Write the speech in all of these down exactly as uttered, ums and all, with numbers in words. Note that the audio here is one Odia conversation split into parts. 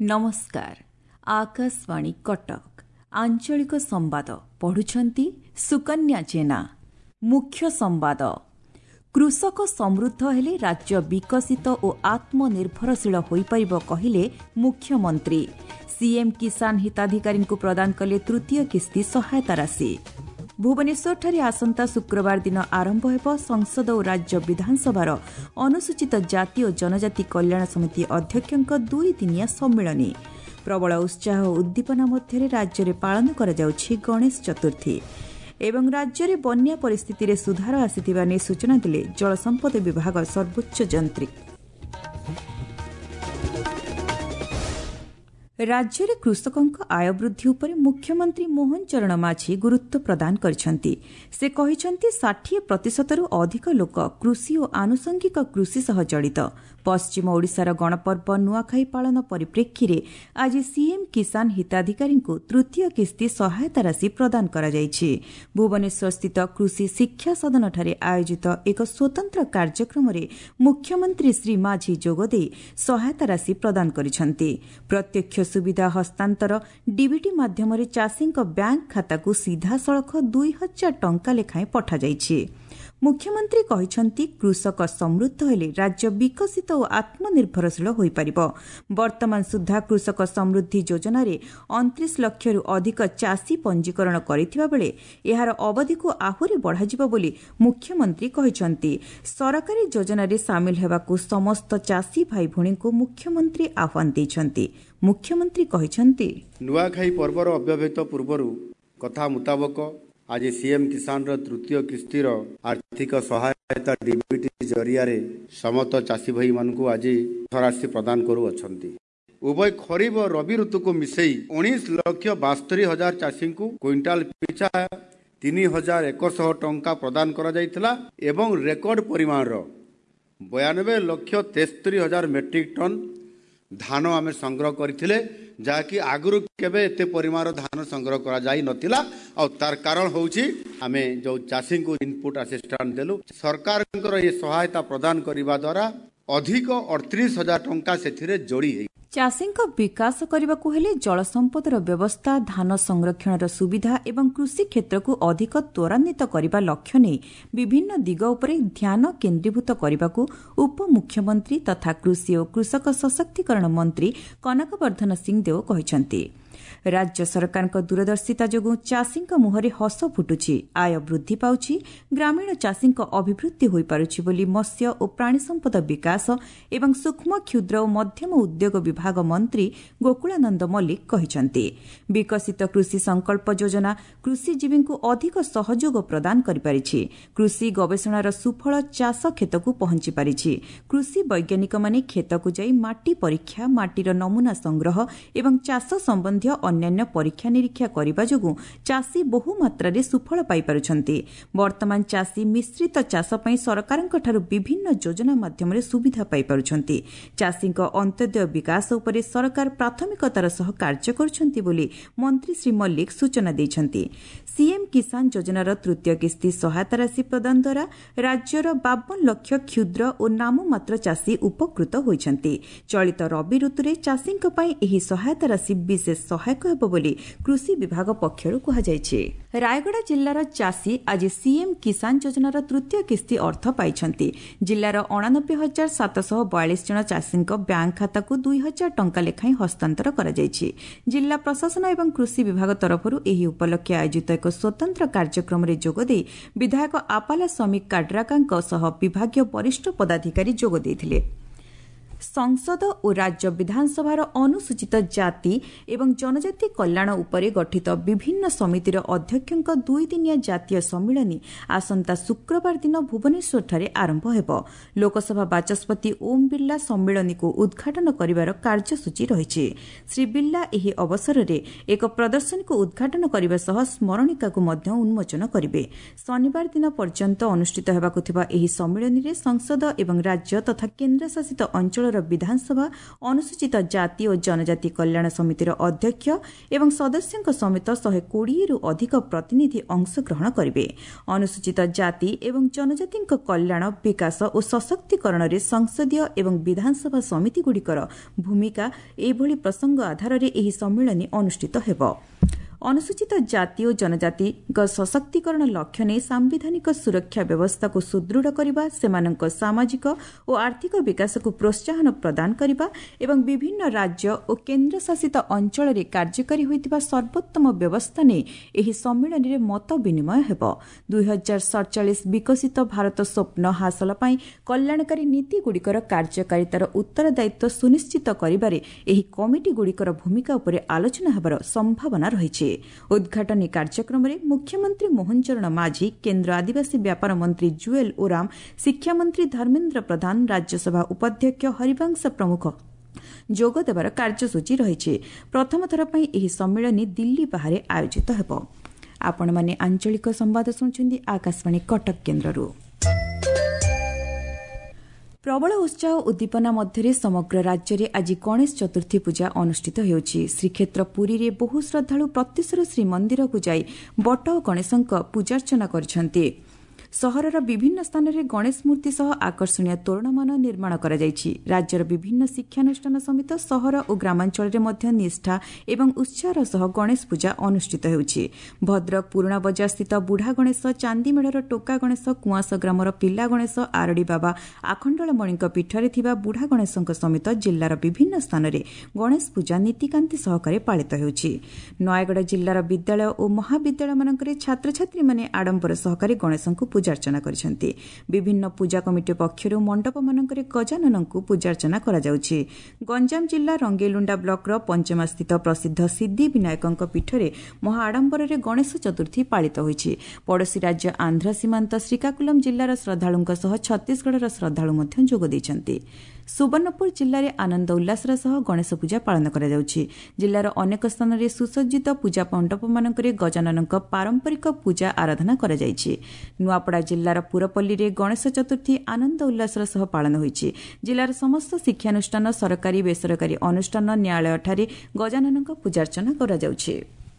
नमस्कार। आकाशवाणी कटक आंचलिक संवाद पढ़ुछंती सुकन्या जेना। मुख्य संवाद। कृषक समृद्ध हेले राज्य विकसित और आत्मनिर्भरशील होई परिबो कहिले मुख्यमंत्री। सीएम किसान हिताधिकारी को प्रदान कले तृतीय किस्ती सहायता राशि। भुवनेश्वर आसंता शुक्रवार दिन आरंभ हेब संसद और राज्य विधानसभार अनुसूचित जाति और जनजाति कल्याण समिति अध्यक्षों दुई दिनिया सम्मिलनी। प्रबल उत्साह और उद्दीपना मध्य राज्य में पालन करा जाउछि गणेश चतुर्थी एवं राज्य में बन्या परिस्थिति में सुधार आसिथिबा नै सूचना देले जलसंपद विभाग सर्वोच्च यंत्री। राज्य में कृषकों आय वृद्धि उपर मुख्यमंत्री मोहन चरण माझी गुरुत्व प्रदान करछंती। से कहिछंती षाठिए प्रतिशत अधिक लोक कृषि और आनुषंगिक कृषि सह जड़ित। पश्चिम ओडिशार गणपर्व नुआखाई पालन परिप्रेक्षी रे आज सीएम किसान हिताधिकारी को तृतीय किस्ती सहायता राशि प्रदान करा जायछि। भुवनेश्वर स्थित कृषि शिक्षा सदन ठारे आयोजित एक स्वतंत्र कार्यक्रम रे मुख्यमंत्री श्री माझी जोगदे सहायता राशि प्रदान करिछंती। प्रत्यक्ष सुविधा हस्तांतर डीबीटी माध्यम चाषी बैंक खाता को सीधा सड़ख दुई हजार टंका लेखाएं पठा जाइछि। मुख्यमंत्री कहिछंती कृषक समृद्ध हेले राज्य विकसित और आत्मनिर्भरशील होई परिबो। वर्तमान सुधा कृषक समृद्धि योजना रे उनतीस लाख रु अधिक चाषी पंजीकरण करिथिबा बेले एहार अवधि को आहुरी बढ़ाजिबो बोली मुख्यमंत्री कहिछंती। सरकारी योजना रे शामिल हेबाकू समस्त चाषी भाई भणी को मुख्यमंत्री आह्वान दैछंती। मुख्यमंत्री कहिछंती नुआखाई पर्वर अव्यवहित पूर्वरु कथा मुताबक आज सीएम किसान रो तृतीय किस्तीर आर्थिक सहायता डीबीटी जरिया रे समस्त चाषी भाई मान को आज राशि प्रदान करू अछंती। उभय खरीफ और रबी ऋतु को मिसई उन्नीस लाख बास्तरी हजार चाषी को क्विंटाल पिछा तीन हजार एक सौ टंका प्रदान करा जायतिला एवं रेकर्ड परिमाण रो बयानबे लक्ष तेस्तरी हजार मेट्रिक टन धान आमे संग्रह करथिले जाकि आगुरु केबे एते परिमाण धान संग्रह करा जाई नथिला और तार कारण होउची आमे जो चाषी को इनपुट असिस्टेंट देलु सरकार ये सहायता प्रदान करिबा द्वारा अधिक अड़तीस हजार टंका सेथिरे जोड़ी है। चाषी विकास करने हेले जल संपदर व्यवस्था धान संरक्षण सुविधा एवं कृषि क्षेत्र को अधिक त्वरान्वित करने लक्ष्य नहीं विभिन्न दिग उपरे ध्यान केन्द्रीभूत करने को उपमुख्यमंत्री तथा कृषि और कृषक सशक्तिकरण मंत्री कनकवर्धन सिंहदेव कहते। राज्य सरकार दूरदर्शिता जोगु चाषी मुहरे हस फुटुछि आय वृद्धि पाउछि ग्रामीण चाषी अभिवृद्धि होई पारुछि बोली मत्स्य और प्राणी संपद विकास एवं सूक्ष्म क्षुद्र और मध्यम उद्योग विभाग मंत्री गोकुलानंद मल्लिक कहिसंति। विकसित कृषि संकल्प योजना कृषिजीवी को अधिक सहयोग प्रदान करि पारिछि। कृषि गवेषणार सुफल चाष खेत को पहुंची पारिछि। कृषि वैज्ञानिक माने खेत को जाई माटी परीक्षा माटीर नमूना संग्रह एवं चाष संबंधी अन्यान्य परीक्षा निरीक्षा करने जोगु चाषी बहु मात्रा रे सुफल पाई पारुछंती। वर्तमान चाषी मिश्रित चाष पई सरकारक ठारू विभिन्न योजना माध्यम रे सुविधा पाई पारुछंती। चाषी अंत्योदय विकास उपरे सरकार प्राथमिकतार सह कार्य करुछंती बोली मंत्री श्री मल्लिक सूचना दैछंती। सीएम किसान योजनार तृतीय किस्ती सहायता राशि प्रदान द्वारा राज्यर बावन लक्ष क्षुद्र और नाममात्र चाषी उपकृत होइछंती। चलित रबी ऋतुरे चाषीक पई एही सहायता राशि विशेष सहायक हेब बोली कृषि विभाग पक्षरु कहा जायछि। रायगड़ा जिल्लार चाषी आज सीएम किसान योजनार तृतीय किस्ती अर्थ पाइछंती। जिल्लार अणानबे हजार सातश बयालीस जन चाषी बैंक खाता को दुई हजार टंका लेखाएं हस्तांतर करा जायछि। जिल्ला प्रशासन एवं कृषि विभाग तरफरु एही उपलक्षे आयोजित एक स्वतंत्र कार्यक्रम रे जोगदे विधायक आपाला समीक काड्राकांक सह विभागीय वरिष्ठ पदाधिकारी जोग दैथिले। संसद और राज्य विधानसभार अनुसूचित जाति एवं जनजाति कल्याण उपरे गठित विभिन्न समितिर अध्यक्षों दुई दिनिया जातीय सम्मिलनी आसंता शुक्रवार दिन भुवनेश्वर ठारे आरंभ हेब। लोकसभा बाचस्पति ओम बिर्ला सम्मिलनी को उद्घाटन करिवार कार्यसूची रहिछि। श्री बिर्ला एही अवसर रे एक प्रदर्शनी को उद्घाटन करिबा सह स्मरणिका को मध्य उन्मोचन करिवे। शनिवार दिन पर्यंत अनुष्ठित हेबाकु थिबा एही सम्मिलनी रे संसद एवं राज्य तथा केन्द्रशासित अंचल ଅଞ୍ଚଳର ବିଧାନସଭା ଅନୁସୂଚିତ ଜାତି ଓ ଜନଜାତି କଲ୍ୟାଣ ସମିତିର ଅଧ୍ୟକ୍ଷ ଏବଂ ସଦସ୍ୟଙ୍କ ସମେତ ଶହେ କୋଡ଼ିଏରୁ ଅଧିକ ପ୍ରତିନିଧି ଅଂଶଗ୍ରହଣ କରିବେ। ଅନୁସୂଚିତ ଜାତି ଏବଂ ଜନଜାତିଙ୍କ କଲ୍ୟାଣ, ବିକାଶ ଓ ସଶକ୍ତିକରଣରେ ସଂସଦୀୟ ଏବଂ ବିଧାନସଭା ସମିତିଗୁଡ଼ିକର ଭୂମିକା ଏଭଳି ପ୍ରସଙ୍ଗ ଆଧାରରେ ଏହି ସମ୍ମିଳନୀ ଅନୁଷ୍ଠିତ ହେବ। ଅନୁସୂଚିତ ଜାତି ଓ ଜନଜାତିଙ୍କ ସଶକ୍ତିକରଣ ଲକ୍ଷ୍ୟ ନେଇ ସାମ୍ବିଧାନିକ ସୁରକ୍ଷା ବ୍ୟବସ୍ଥାକୁ ସୁଦୃଢ଼ କରିବା, ସେମାନଙ୍କ ସାମାଜିକ ଓ ଆର୍ଥିକ ବିକାଶକୁ ପ୍ରୋତ୍ସାହନ ପ୍ରଦାନ କରିବା ଏବଂ ବିଭିନ୍ନ ରାଜ୍ୟ ଓ କେନ୍ଦ୍ରଶାସିତ ଅଞ୍ଚଳରେ କାର୍ଯ୍ୟକାରୀ ହୋଇଥିବା ସର୍ବୋତ୍ତମ ବ୍ୟବସ୍ଥା ନେଇ ଏହି ସମ୍ମିଳନୀରେ ମତ ବିନିମୟ ହେବ। ଦୁଇ ହଜାର ସତଚାଳିଶ ବିକଶିତ ଭାରତ ସ୍ୱପ୍ନ ହାସଲ ପାଇଁ କଲ୍ୟାଣକାରୀ ନୀତିଗୁଡ଼ିକର କାର୍ଯ୍ୟକାରିତାର ଉତ୍ତରଦାୟିତ୍ୱ ସୁନିଶ୍ଚିତ କରିବାରେ ଏହି କମିଟିଗୁଡ଼ିକର ଭୂମିକା ଉପରେ ଆଲୋଚନା ହେବାର ସମ୍ଭାବନା ରହିଛି। ଉଦ୍ଘାଟନୀ କାର୍ଯ୍ୟକ୍ରମରେ ମୁଖ୍ୟମନ୍ତ୍ରୀ ମୋହନ ଚରଣ ମାଝୀ, କେନ୍ଦ୍ର ଆଦିବାସୀ ବ୍ୟାପାର ମନ୍ତ୍ରୀ ଜୁଏଲ ଓରାମ, ଶିକ୍ଷାମନ୍ତ୍ରୀ ଧର୍ମେନ୍ଦ୍ର ପ୍ରଧାନ, ରାଜ୍ୟସଭା ଉପାଧ୍ୟକ୍ଷ ହରିବଂଶ ପ୍ରମୁଖ ଯୋଗ ଦେବାର କାର୍ଯ୍ୟସୂଚୀ ରହିଛି। ପ୍ରଥମ ଥର ପାଇଁ ଏହି ସମ୍ମିଳନୀ ଦିଲ୍ଲୀ ବାହାରେ ଆୟୋଜିତ ହେବ। ଆପଣମାନେ ଆଞ୍ଚଳିକ ସମ୍ବାଦ ଶୁଣୁଛନ୍ତି ଆକାଶବାଣୀ କଟକ କେନ୍ଦ୍ରରୁ। ପ୍ରବଳ ଉତ୍ସାହ ଓ ଉଦ୍ଦୀପନା ମଧ୍ୟରେ ସମଗ୍ର ରାଜ୍ୟରେ ଆଜି ଗଣେଶ ଚତୁର୍ଥୀ ପୂଜା ଅନୁଷ୍ଠିତ ହେଉଛି। ଶ୍ରୀକ୍ଷେତ୍ର ପୁରୀରେ ବହୁ ଶ୍ରଦ୍ଧାଳୁ ପ୍ରତ୍ୟୁଷରୁ ଶ୍ରୀମନ୍ଦିରକୁ ଯାଇ ବଟ ଗଣେଶଙ୍କ ପୂଜାର୍ଚ୍ଚନା କରିଛନ୍ତି। ସହରର ବିଭିନ୍ନ ସ୍ଥାନରେ ଗଣେଶ ମୂର୍ତ୍ତି ସହ ଆକର୍ଷଣୀୟ ତୋରଣମାନ ନିର୍ମାଣ କରାଯାଇଛି। ରାଜ୍ୟର ବିଭିନ୍ନ ଶିକ୍ଷାନୁଷ୍ଠାନ ସମେତ ସହର ଓ ଗ୍ରାମାଞ୍ଚଳରେ ମଧ୍ୟ ନିଷ୍ଠା ଏବଂ ଉତ୍ସାହର ସହ ଗଣେଶ ପୂଜା ଅନୁଷ୍ଠିତ ହେଉଛି। ଭଦ୍ରକ ପୁରୁଣା ବଜାରସ୍ଥିତ ବୁଢ଼ା ଗଣେଶ, ଚାନ୍ଦିମେଢ଼ର ଟୋକା ଗଣେଶ, କୁଆଁସ ଗ୍ରାମର ପିଲା ଗଣେଶ, ଆରଡ଼ି ବାବା ଆଖଣ୍ଡଳମଣିଙ୍କ ପୀଠରେ ଥିବା ବୁଢ଼ା ଗଣେଶଙ୍କ ସମେତ ଜିଲ୍ଲାର ବିଭିନ୍ନ ସ୍ଥାନରେ ଗଣେଶ ପୂଜା ନୀତିକାନ୍ତି ସହକାରେ ପାଳିତ ହେଉଛି। ନୟାଗଡ଼ ଜିଲ୍ଲାର ବିଦ୍ୟାଳୟ ଓ ମହାବିଦ୍ୟାଳୟମାନଙ୍କରେ ଛାତ୍ରଛାତ୍ରୀମାନେ ଆଡମ୍ବର ସହକାରେ ଗଣେଶଙ୍କୁ ପୂଜାର୍ଚ୍ଚନା କରିଛନ୍ତି। ବିଭିନ୍ନ ପୂଜା କମିଟି ପକ୍ଷରୁ ମଣ୍ଡପମାନଙ୍କରେ ଗଜାନନଙ୍କୁ ପୂଜାର୍ଚ୍ଚନା କରାଯାଉଛି। ଗଞ୍ଜାମ ଜିଲ୍ଲା ରଙ୍ଗେଇଲୁଣ୍ଡା ବ୍ଲକର ପଞ୍ଚମାସ୍ଥିତ ପ୍ରସିଦ୍ଧ ସିଦ୍ଧି ବିନାୟକଙ୍କ ପୀଠରେ ମହା ଆଡମ୍ବରରେ ଗଣେଶ ଚତୁର୍ଥୀ ପାଳିତ ହୋଇଛି। ପଡ଼ୋଶୀ ରାଜ୍ୟ ଆନ୍ଧ୍ର ସୀମାନ୍ତ ଶ୍ରୀକାକୁଲମ ଜିଲ୍ଲାର ଶ୍ରଦ୍ଧାଳୁଙ୍କ ସହ ଛତିଶଗଡ଼ର ଶ୍ରଦ୍ଧାଳୁ ମଧ୍ୟ ଯୋଗ ଦେଇଛନ୍ତି। ସୁବର୍ଣ୍ଣପୁର ଜିଲ୍ଲାରେ ଆନନ୍ଦ ଉଲ୍ଲାସର ସହ ଗଣେଶ ପୂଜା ପାଳନ କରାଯାଉଛି। ଜିଲ୍ଲାର ଅନେକ ସ୍ଥାନରେ ସୁସଜ୍ଜିତ ପୂଜା ମଣ୍ଡପମାନଙ୍କରେ ଗଜାନନଙ୍କ ପାରମ୍ପରିକ ପୂଜା ଆରାଧନା କରାଯାଇଛି। ନୂଆପଡ଼ା ଜିଲ୍ଲାର ପୁରପଲ୍ଲୀରେ ଗଣେଶ ଚତୁର୍ଥୀ ଆନନ୍ଦ ଉଲ୍ଲାସର ସହ ପାଳନ ହୋଇଛି। ଜିଲ୍ଲାର ସମସ୍ତ ଶିକ୍ଷାନୁଷ୍ଠାନ, ସରକାରୀ ବେସରକାରୀ ଅନୁଷ୍ଠାନ, ନ୍ୟାୟାଳୟଠାରେ ଗଜାନନଙ୍କ ପୂଜାର୍ଚ୍ଚନା କରାଯାଉଛି।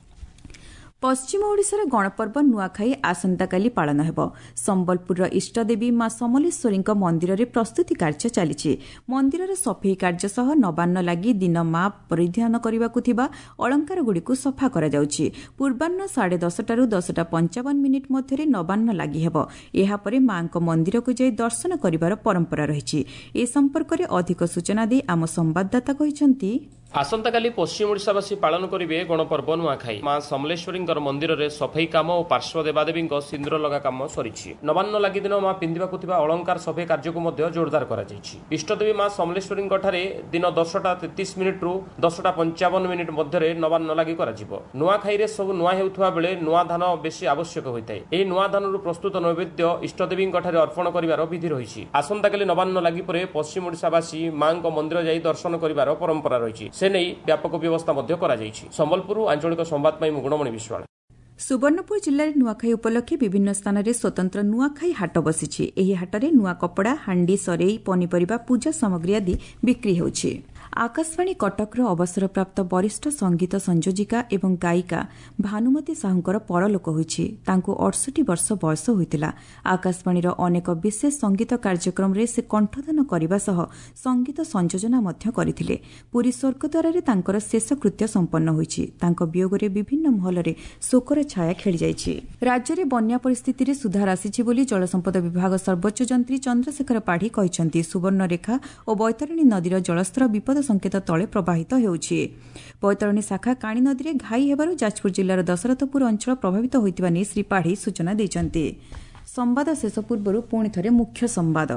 ପଶ୍ଚିମ ଓଡ଼ିଶାର ଗଣପର୍ବ ନୂଆଖାଇ ଆସନ୍ତାକାଲି ପାଳନ ହେବ। ସମ୍ବଲପୁରର ଇଷ୍ଟଦେବୀ ମା ସମଲେଶ୍ୱରୀଙ୍କ ମନ୍ଦିରରେ ପ୍ରସ୍ତୁତି କାର୍ଯ୍ୟ ଚାଲିଛି। ମନ୍ଦିରର ସଫେଇ କାର୍ଯ୍ୟ ସହ ନବାନ୍ନ ଲାଗି ଦିନ ମା ପରିଧାନ କରିବାକୁ ଥିବା ଅଳଙ୍କାରଗୁଡ଼ିକୁ ସଫା କରାଯାଉଛି। ପୂର୍ବାହ୍ନ ସାଢ଼େ ଦଶଟାରୁ ଦଶଟା ପଞ୍ଚାବନ ମିନିଟ୍ ମଧ୍ୟରେ ନବାନ୍ନ ଲାଗି ହେବ। ଏହାପରେ ମାଙ୍କ ମନ୍ଦିରକୁ ଯାଇ ଦର୍ଶନ କରିବାର ପରମ୍ପରା ରହିଛି। ଏ ସମ୍ପର୍କରେ ଅଧିକ ସୂଚନା ଦେଇ ଆମ ସମ୍ବାଦଦାତା କହିଛନ୍ତି, ଆସନ୍ତାକାଲି ପଶ୍ଚିମ ଓଡ଼ିଶାବାସୀ ପାଳନ କରିବେ ଗଣପର୍ବ ନୂଆଖାଇ। ମା ସମଲେଶ୍ୱରୀଙ୍କର ମନ୍ଦିରରେ ସଫେଇ କାମ ଓ ପାର୍ଶ୍ୱ ଦେବାଦେବୀଙ୍କ ସିନ୍ଦୁର ଲଗା କାମ ସରିଛି। ନବାନ୍ନ ଲାଗି ଦିନ ମା ପିନ୍ଧିବାକୁ ଥିବା ଅଳଙ୍କାର ସଫେଇ କାର୍ଯ୍ୟକୁ ମଧ୍ୟ ଜୋରଦାର କରାଯାଇଛି। ଇଷ୍ଟଦେବୀ ମା ସମଲେଶ୍ୱରୀଙ୍କଠାରେ ଦିନ ଦଶଟା ତେତିଶ ମିନିଟ୍ରୁ ଦଶଟା ପଞ୍ଚାବନ ମିନିଟ୍ ମଧ୍ୟରେ ନବାନ୍ନ ଲାଗି କରାଯିବ। ନୂଆଖାଇରେ ସବୁ ନୂଆ ହେଉଥିବା ବେଳେ ନୂଆ ଧାନ ବେଶୀ ଆବଶ୍ୟକ ହୋଇଥାଏ। ଏହି ନୂଆ ଧାନରୁ ପ୍ରସ୍ତୁତ ନୈବେଦ୍ୟ ଇଷ୍ଟଦେବୀଙ୍କଠାରେ ଅର୍ପଣ କରିବାର ବିଧି ରହିଛି। ଆସନ୍ତାକାଲି ନବାନ୍ନ ଲାଗି ପରେ ପଶ୍ଚିମ ଓଡ଼ିଶାବାସୀ ମାଙ୍କ ମନ୍ଦିର ଯାଇ ଦର୍ଶନ କରିବାର ପରମ୍ପରା ରହିଛି। ସେ ନେଇ ବ୍ୟାପକ ବ୍ୟବସ୍ଥା ମଧ୍ୟ କରାଯାଇଛି। ସମ୍ବଲପୁର ଆଞ୍ଚଳିକ ସମ୍ବାଦ ପାଇଁ ମୁଁ ଗୁଣମଣି ବିଶ୍ୱାଳ। ସୁବର୍ଣ୍ଣପୁର ଜିଲ୍ଲାରେ ନୂଆଖାଇ ଉପଲକ୍ଷେ ବିଭିନ୍ନ ସ୍ଥାନରେ ସ୍ୱତନ୍ତ୍ର ନୂଆଖାଇ ହାଟ ବସିଛି। ଏହି ହାଟରେ ନୂଆ କପଡ଼ା, ହାଣ୍ଡି, ସରେଇ, ପନିପରିବା, ପୂଜା ସାମଗ୍ରୀ ଆଦି ବିକ୍ରି ହେଉଛି। ଆକାଶବାଣୀ କଟକର ଅବସରପ୍ରାପ୍ତ ବରିଷ୍ଠ ସଙ୍ଗୀତ ସଂଯୋଜିକା ଏବଂ ଗାୟିକା ଭାନୁମତୀ ସାହୁଙ୍କର ପରଲୋକ ହୋଇଛି। ତାଙ୍କୁ ଅଠଷଠି ବର୍ଷ ବୟସ ହୋଇଥିଲା। ଆକାଶବାଣୀର ଅନେକ ବିଶେଷ ସଙ୍ଗୀତ କାର୍ଯ୍ୟକ୍ରମରେ ସେ କଣ୍ଠଦାନ କରିବା ସହ ସଙ୍ଗୀତ ସଂଯୋଜନା ମଧ୍ୟ କରିଥିଲେ। ପୁରୀ ସ୍ୱର୍ଗଦ୍ୱାରରେ ତାଙ୍କର ଶେଷକୃତ୍ୟ ସମ୍ପନ୍ନ ହୋଇଛି। ତାଙ୍କ ବିୟୋଗରେ ବିଭିନ୍ନ ମହଲରେ ଶୋକର ଛାୟା ଖେଳିଯାଇଛି। ରାଜ୍ୟରେ ବନ୍ୟା ପରିସ୍ଥିତିରେ ସୁଧାର ଆସିଛି ବୋଲି ଜଳସମ୍ପଦ ବିଭାଗ ସର୍ବୋଚ୍ଚ ଯନ୍ତ୍ରୀ ଚନ୍ଦ୍ରଶେଖର ପାଢ଼ୀ କହିଛନ୍ତି। ସୁବର୍ଣ୍ଣରେଖା ଓ ବୈତରଣୀ ନଦୀର ଜଳସ୍ତର ବିପଦ ସଂକେତ ତଳେ ପ୍ରବାହିତ ହେଉଛି। ବୈତରଣୀ ଶାଖା କାଣି ନଦୀରେ ଘାଇ ହେବାରୁ ଯାଜପୁର ଜିଲ୍ଲାର ଦଶରଥପୁର ଅଞ୍ଚଳ ପ୍ରଭାବିତ ହୋଇଥିବା ନେଇ ଶ୍ରୀ ପାଢ଼ୀ ସୂଚନା ଦେଇଛନ୍ତି। ସମ୍ବାଦ ଶେଷ ପୂର୍ବରୁ ପୁଣି ଥରେ ମୁଖ୍ୟ ସମ୍ବାଦ।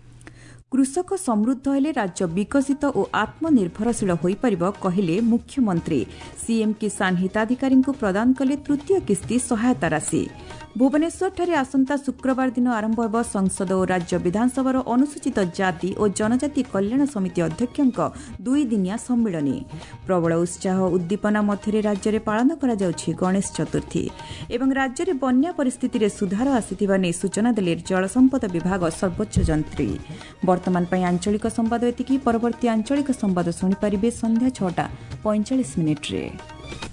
କୃଷକ ସମୃଦ୍ଧ ହେଲେ ରାଜ୍ୟ ବିକଶିତ ଓ ଆତ୍ମନିର୍ଭରଶୀଳ ହୋଇପାରିବ କହିଲେ ମୁଖ୍ୟମନ୍ତ୍ରୀ। ସିଏମ୍ କିଷାନ ହିତାଧିକାରୀଙ୍କୁ ପ୍ରଦାନ କଲେ ତୃତୀୟ କିସ୍ତି ସହାୟତା ରାଶି। ଭୁବନେଶ୍ୱରଠାରେ ଆସନ୍ତା ଶୁକ୍ରବାର ଦିନ ଆରମ୍ଭ ହେବ ସଂସଦ ଓ ରାଜ୍ୟ ବିଧାନସଭାର ଅନୁସୂଚିତ ଜାତି ଓ ଜନଜାତି କଲ୍ୟାଣ ସମିତି ଅଧ୍ୟକ୍ଷଙ୍କ ଦୁଇଦିନିଆ ସମ୍ମିଳନୀ। ପ୍ରବଳ ଉତ୍ସାହ ଉଦ୍ଦୀପନା ମଧ୍ୟରେ ରାଜ୍ୟରେ ପାଳନ କରାଯାଉଛି ଗଣେଶ ଚତୁର୍ଥୀ ଏବଂ ରାଜ୍ୟରେ ବନ୍ୟା ପରିସ୍ଥିତିରେ ସୁଧାର ଆସିଥିବା ନେଇ ସୂଚନା ଦେଲେ ଜଳସମ୍ପଦ ବିଭାଗ ସର୍ବୋଚ୍ଚ ଯନ୍ତ୍ରୀ। ବର୍ତ୍ତମାନ ପାଇଁ ଆଞ୍ଚଳିକ ସମ୍ବାଦ ଏତିକି। ପରବର୍ତ୍ତୀ ଆଞ୍ଚଳିକ ସମ୍ବାଦ ଶୁଣିପାରିବେ ସନ୍ଧ୍ୟା ଛଅଟା ପଇଁଚାଳିଶ ମିନିଟ୍ରେ।